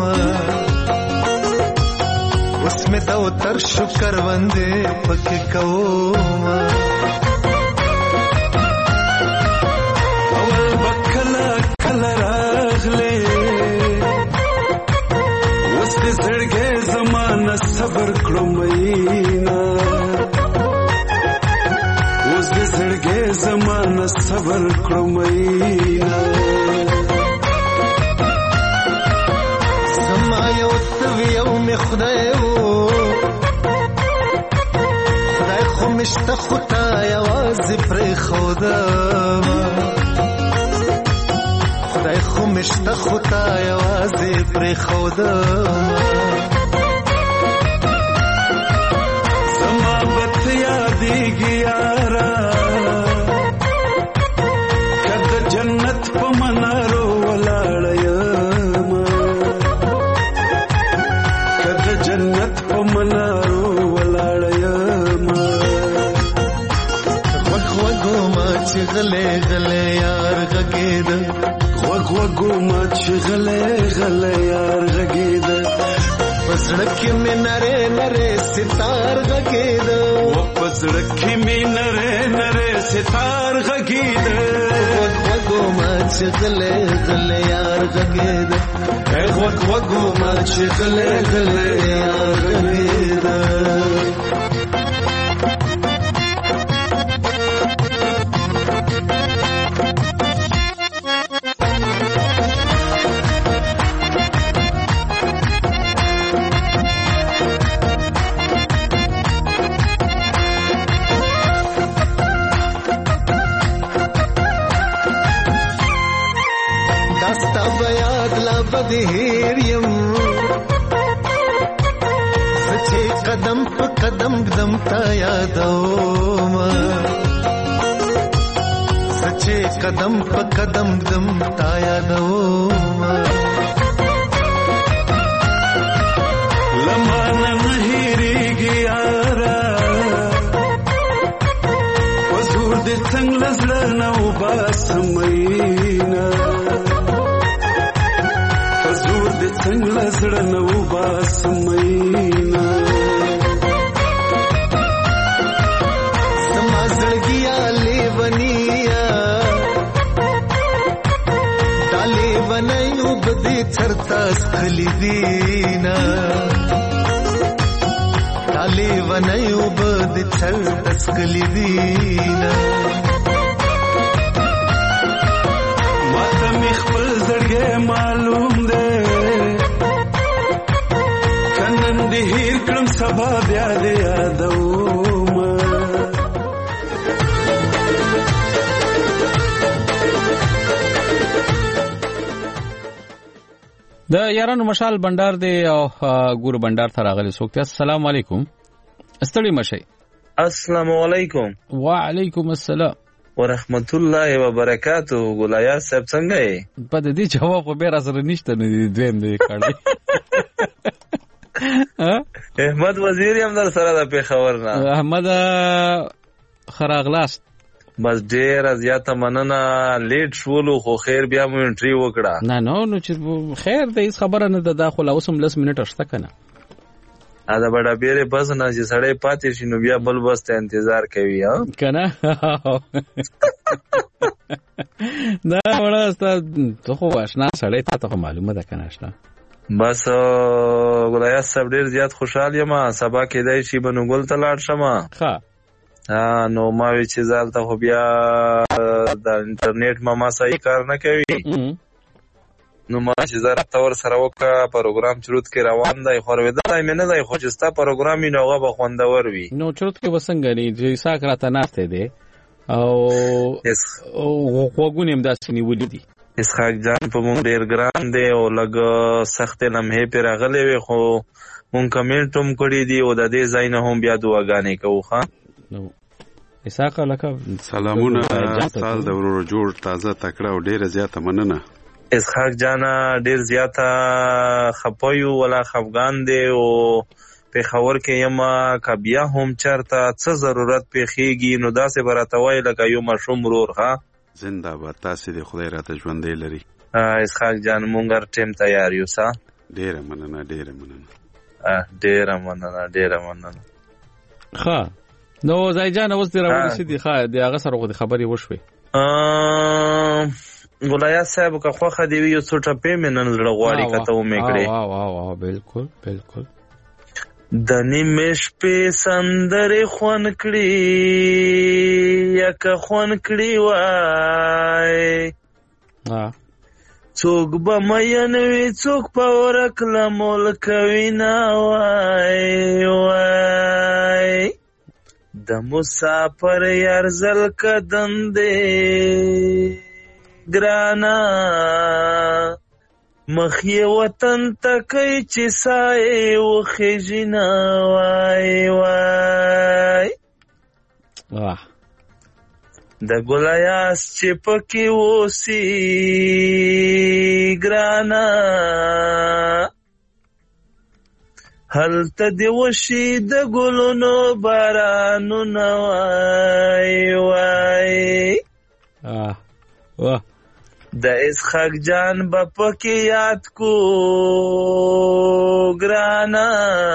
اسم دو تر شکر وندې پکې کوم. اول بکلا کل راغله اوس دې زړګې زمانه صبر کړم وینا. زړګې زمانه صبر کړم وینا. زما یو تویو می خدای خو مشته خدای आवाज پر خودم. خدای خو مشته خدای आवाज پر خودم. زما بت یادېږي یارا جنت په منارو ولاړ یم. کله جنت په منارو ولاړ یم. وګو ما چې غلې غلې یار غږېد. وګو ما چې غلې غلې یار غږېد. پسړه کې مې نره نره ستار غږېد. پسړه کې مې نره نره ستار غږېد. ما چې غلې غلې یار غږېد. وګو ما چې غلې غلې یار غږېد. هیر یم سچې قدم په قدم دم تا یادوم. سچې قدم په قدم دم تا یادوم. لمانه نه هېرېږي یارا دې څنګه زړه نو باسمینا حضور دې څنګه زړه نو باسمینا سما زړګیا لیونیا دالې ونایو بدې چرتا خلی دینا دالې ونایو بدې چرتا خلی دینا ماته مې خپل زړګی معلوم دی کنن دې هیر کړم سبا بیا دې یادوم د یارانو مشال بندر دی او ګور بندر ته راغلی څوک. السلام علیکم. استړي مشي. السلام علیکم. وعلیکم السلام ورحمت الله وبرکاتہ. ګولایار صاحب څنګه یې؟ په دې جواب خو به را سره نشته نه دویم دی کړی. احمد وزیر هم در سره د پیښور نه. احمد خراغلاست. بس ډیر زیاته مننه. لیټ شولو خو خیر بیا مو انټری وکړه. نه نو چې خیر د هیڅ خبره نه ده. داخله اوسم 10 منټه شته کنه. دا بڑا بیره بس نه چې سړی پاتې شي نو بیا بل بس ته انتظار کوي ها کنه. دا ورسته ته خو آشنا سړی ته معلومه ده کنه آشنا. بس ګولایار صاحب ډیر زیات خوشحال یم. سبا کېدای شي بنو ګل ته لاړ شم. ها نو ما وی چې ځالته خو بیا د انټرنیټ ما صحیح کار نه کوي. نو ما چې زه تور سره وکړه پروګرام چروت کې روان دی. خو ورېده مې نه دی خو چې ستا پروګرام یې نو هغه به خوندور وي. نو چروت کې به څنګه نه چې ساک راته ناسته دی او غوږونه هم داسې نیولي دي. اسحاق جان په مونږ ډېر ګران دی او لږ سختې لمحې پرې راغلې وې خو مونږ کمنټ هم کړي دي او د دې ځای نه هم بیا دعاګانې کوو. ښه اسحاق لکه سلامونه. سال د ورور جوړ تازه تکړه او ډېره زیاته مننه. اسحاق جانا ډیر زیاته خپایو ولا خفغان دی او پیښور کې یما کا بیا هم چرته څه ضرورت پیخیږي نو داسې براته وای لکه یو مشوم رور. ها زنده باد. تاسې د خدای راته ژوندې لري. اسحاق جان مونږ ټیم تیار یو. سا ډیره مننه ډیره مننه. ډیره مننه ډیره مننه. ښه نو ځای جان اوس دی راوړی سي دی. ښه دی هغه سره خو خبرې وشوي. ګولایار صاحب که خوخه دی یو څو ټپې مې نن زړه غواړي کته و مې کړې. واو بالکل بالکل. د نیمې شپې سندرې خوند کړي یکه خوند کړي وای څوک به مین وي څوک په ورک له ملک وینا وای وای د مسافر یرزل کدن دی ګرانا مخی وطن تکی چی سائی و خیجینا وای وای دا گلایاس چی پکی ووسی گرانا حلت دی وشی دا گلونو بارانو نوای وای د اسحاق جان بپکی یاد کو گرانا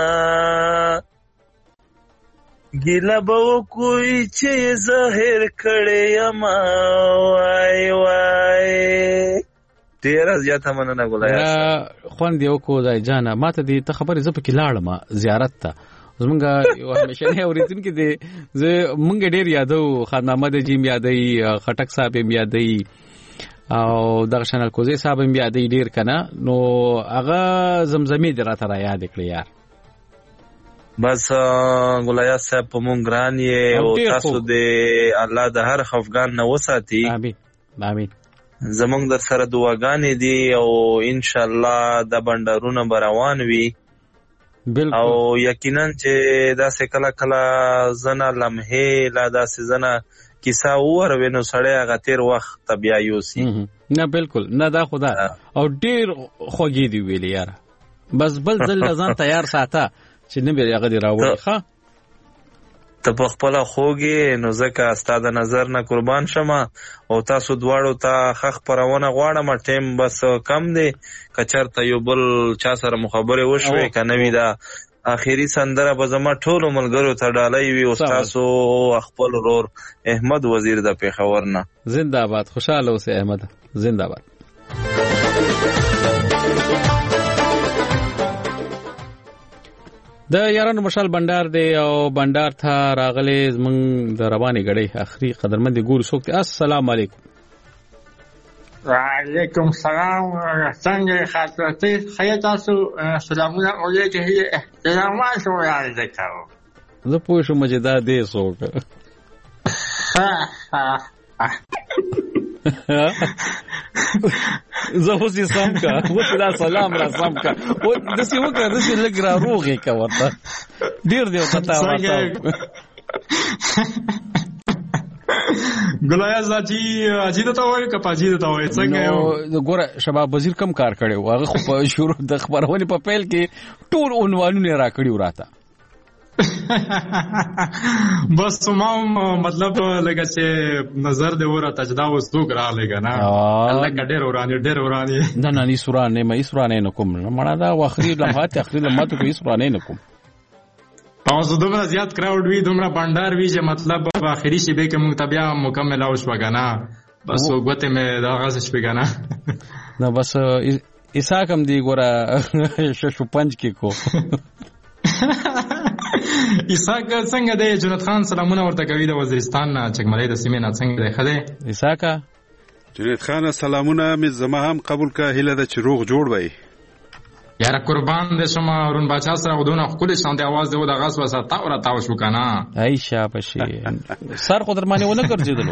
گیلا بو کوئی چی ظاہر کڑے یما وای وای. ډیر زیاته مننه ګولایار. خوند یو کو ځای جانا ماته دې ته خبرې زه پکې لاړم زیارت ته. زمونږ یو همیشنی اوریدونکي دی زه مونږ ډیر یادو. خانامه د جیم یادای خټک صاحب هم یادای او دغه شنل کوزي صاحب هم یادای ډیر کنه. نو هغه زمزمې دې راته را یاد کړی یار. بس ګولایار صاحب په مونږ ګران یې او تاسو دې الله د هر خفګان نه وساتي. امين امين. زمونږ در سره دعاګانې دي او ان شاء الله د بندرونه روان وي. او یقینا چې داسې کله کله زنه لمحې لا داسې زنه کیسه وروي نو سړی هغه تیر وخت بیا یوسي. نه بالکل نه دا خدا او ډیر خوږې دی ویلې یاره. بس بل ځل ځان تیار ساته چې نه به هغه دی راوړي. ښه ته په خپله خوږې، نو ځکه ستا د نظر نه قربان شمه او تاسو دواړو ته ښه خپرونه غواړم. ټایم بس کم دی، که چېرته یو بل چا سره مو خبرې وشوې که نه وي دا آخري سندره به زما ټولو ملګرو ته ډالۍ وي. او ستاسو خپل ورور احمد وزیر د پېښور نه. زنده باد. خوشحاله اوسئ احمد. زنده باد. د یارانو مشال بندر دی او بندر ته راغلی زمونږ د روانې ګړۍ اخري قدرمند ګورو څوک دی. السلام علیکم. وعلیکم السلام. څنګه خاطرتي خیر تاسو سلامونه علیکم احترامات وړاندې کوم. زه پوه شوم چې دا دی څوک. زه اوس یې سم کا اوس دا سلام را سم کا او داسې وکړه داسې لږ را روغې که ورته ډېر دی ورته تا ګلایز اجي ته وایي که پاجي ته وایي څنګه؟ ګوره شباب وزیر کم کار کړی و، هغه خو په شروع د خبرونې په پیل کې ټول عنوانونه را کړي و راته. بس ما مطلب لکه چې نظر دې ورته چې دا اوس څوک راغلی که نه لکه ډېر ورانې. نه نه هېڅ ورانې ما هېڅ ورانې نه کوم. مړه دا اخري لمحات اخري لمحاتو کې هېڅ ورانې نه کوم. اوس دومره زیات کراوډ وي، دومره بانډار وي چې مطلب په آخري شیبې کې موږ ته بیا مکمله وشوه که نه. بس ګوتې مې دغسې شوې که نه. نه بس اسحاق هم دی ګوره ششو پنج کې کو. اسحاق څنګه دی؟ جنت خان سلامونه ورته کوي د وزیرستان نه، چکملۍ د سیمې نه. څنګه دی؟ ښه دی اسحاق؟ جنت خان سلامونه مې زما هم قبول که. هیله ده چې روغ جوړ وی. یاره قربان دې شم. هارون باچا سره خو دونه ښکلې شانتې اواز دی و دغه سوه سره تاو را تاو شو که نه. ای شابشي سر خو در باندې ونه ګرځېدلو.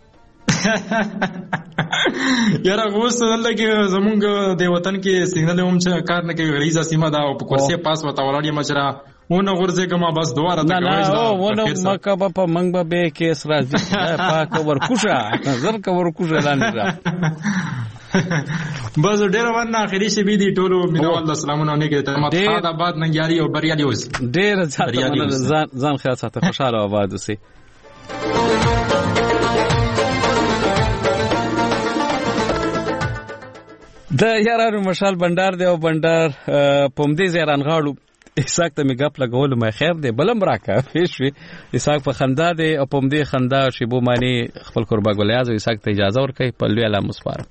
یاره اوس دلته کې زمونږ د وطن کې سیګنل هم چې کار نه کوي، غلیظه سیمه ده او په کرسۍ پاس ورته ولاړ یم چې را ونه غورځېږم بس دواره ته ونه مکه به په موږ به بیا کیس راځي. پاکه ورکوشه زر که ورکوشه لاندې را. بس ډېره ونه آخري شیبې دي ټولو مینوال د سلامونه او نیکې تهمت. ښاد آباد ننګیالي او بریالي اوسئ. ډېره زیاته مننه. ځان خیال ساته. خوشحاله او آباد اوسئ. د یارانو مشال بندر دی او بندر په همدې ځای رانغاړو. اسحاق ته مې ګپ لګولو ما خیر دی بلم راکه پېښ شوې. اسحاق په خندا دی او په همدې خندا شیبو معنی خپل قربا ګلیاز او اسحاق ته اجازه ورکوي. په لوی الله مسپارم.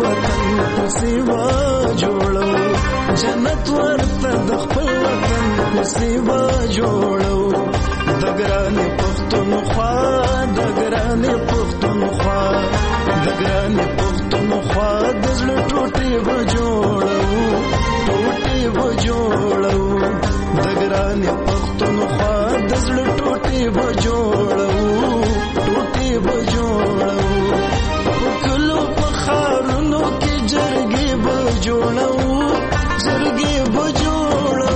جنت ورته د خپل وطن کوڅې به جوړو د ګرانې پښتونخوا د ګرانې پښتونخوا د ګرانې پښتونخوا د زړه ټوټې به جوړو ټوټې به جوړو د ګرانې پښتونخوا د زړه ټوټې به جوړو ټوټې به جوړو په کلو په ښارونو کې جرګې به جوړو جرګې به جوړو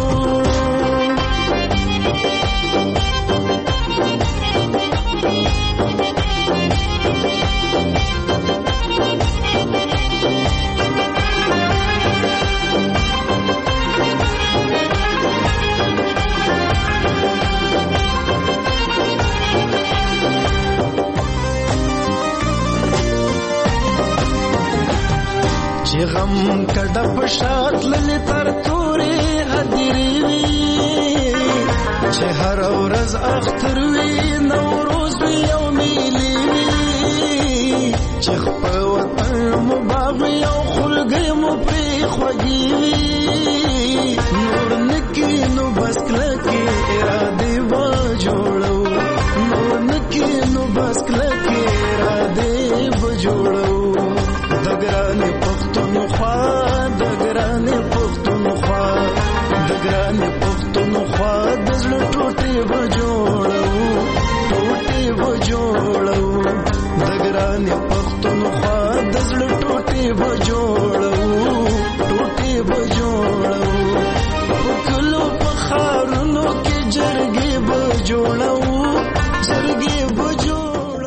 چې غم کډه په شات للی تر تورې هدیرې وي چې هر ورځ اختر وي نوروز وي او میلې وي چې په وطن مو باغ وي او خلګۍ مو پرې خوږې وي نور نکي نو بس کلکې ارادې به جوړو نور نکي نو بس کلکې ارادې به جوړو د ګرانې پښتونخوا د ګرانې پښتونخوا د ګرانې پښتونخوا د زړه ټوټې به جوړو ټوټې به جوړو د ګرانې پښتونخوا د زړه ټوټې به جوړو ټوټې به جوړو په کلو په ښارونو کې جرګې به جوړو جرګې به جوړو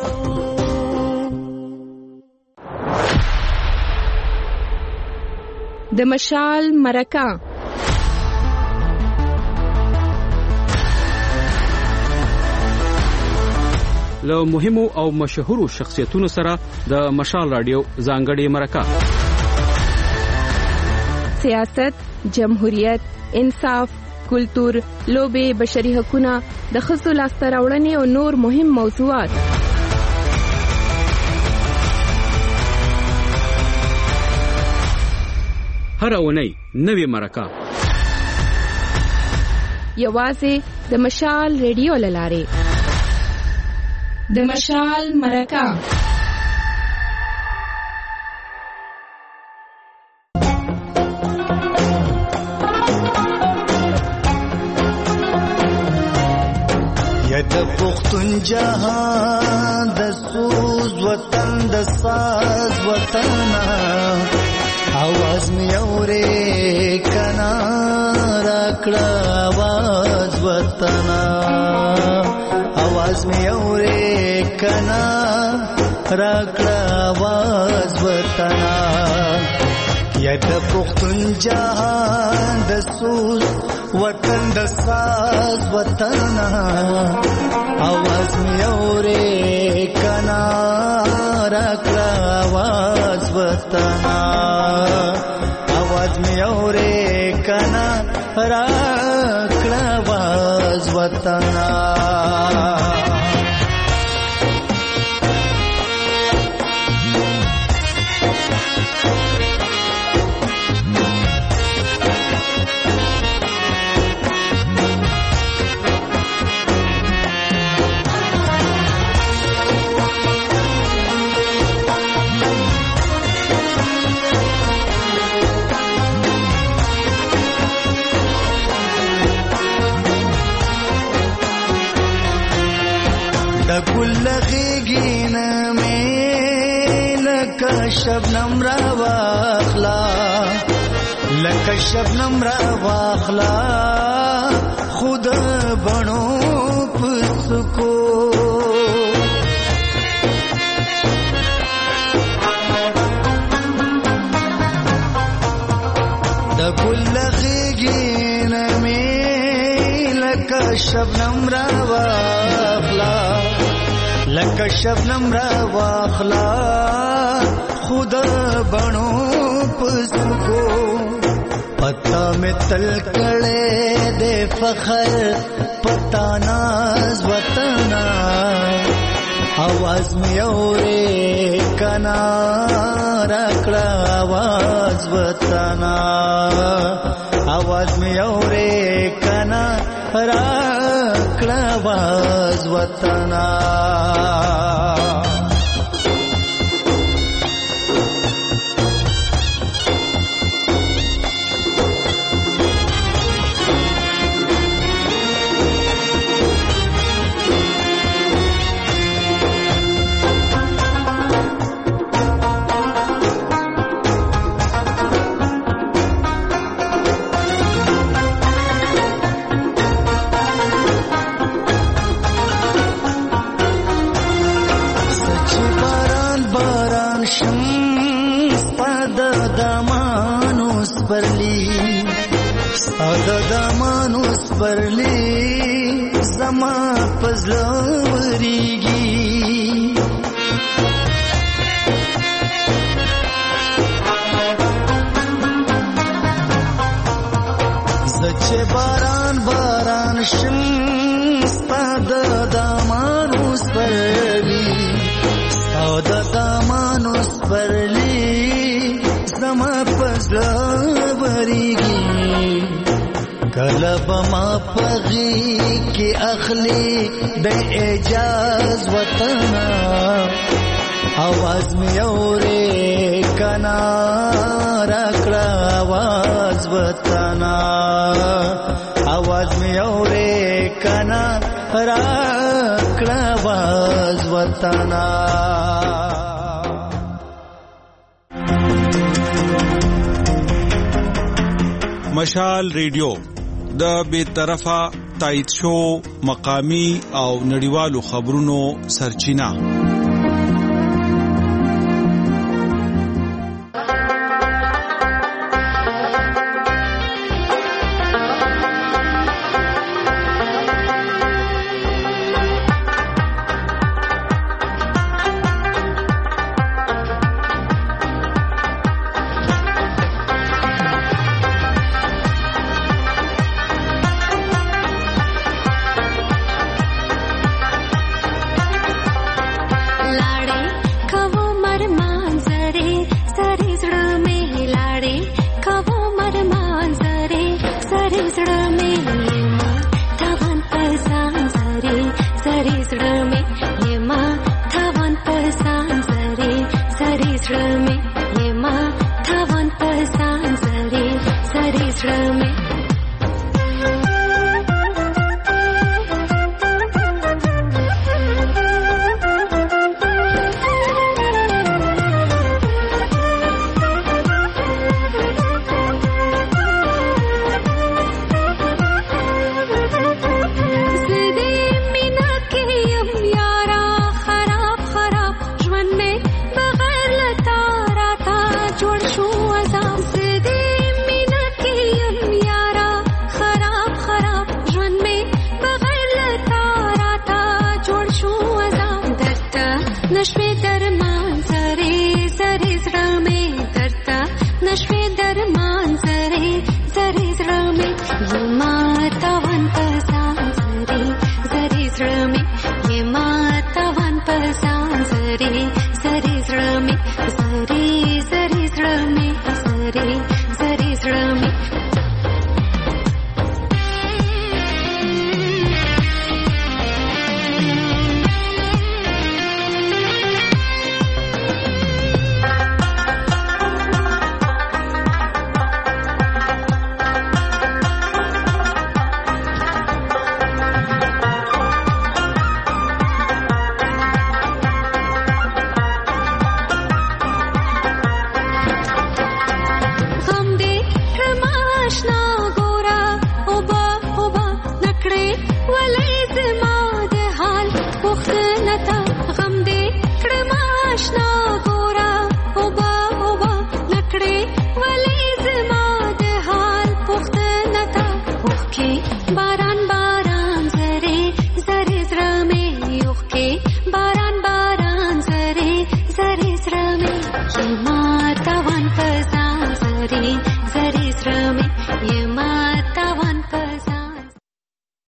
د مشال مرکه له مهمو او مشهورو شخصیتونو سره د مشال رادیو ځانګړې مرکه سیاست، جمهوریت، انصاف، کلتور، لوبې، بشري حقوقونه، د ښځو لاسته راوړنې او نور مهم موضوعات هر اونۍ نوې مرکه یوازې د مشال ریډیو لاره د مشال مرکه یا د پښتون جهان د سوز وطن د ساز وطن आवाज में औरे कना राकड़ा आवाज वतना आवाज में औरे कना राकड़ा आवाज वतना या द पुख्तन जहान द सूस वतन द साज वतना आवाज में औरे कना राकड़ा आवाज वतना आवाज में औरे कना राकड़ा आवाज वतना गुल्लगीन में लका शबनम रवाखला लका शबनम रवाखला खुद बनो पुसको गुल्लगीन में लका शबनम रवाखला लका शबनम रवाखला खुद बनो पुसको पता में तलकड़े दे फखर पता नाज वतना आवाज में औरे कना राकड़ा आवाज वतना आवाज में औरे कना راکړه واز وطنا برلی زما پزلو وریږي زچه باران باران شم ستاد دامانو سپرلی ستاد دامانو سپرلی زما پزلو وریږي کلب ما پغی کی اخلی بے اجاز وطنا آواز میں اورے کنا رکڑا آواز وطنا آواز میں اورے کنا رکڑا آواز وطنا مشال ریډیو د بیطرفه تایید شو مقامی او نړیوالو خبرونو سرچینه نشوي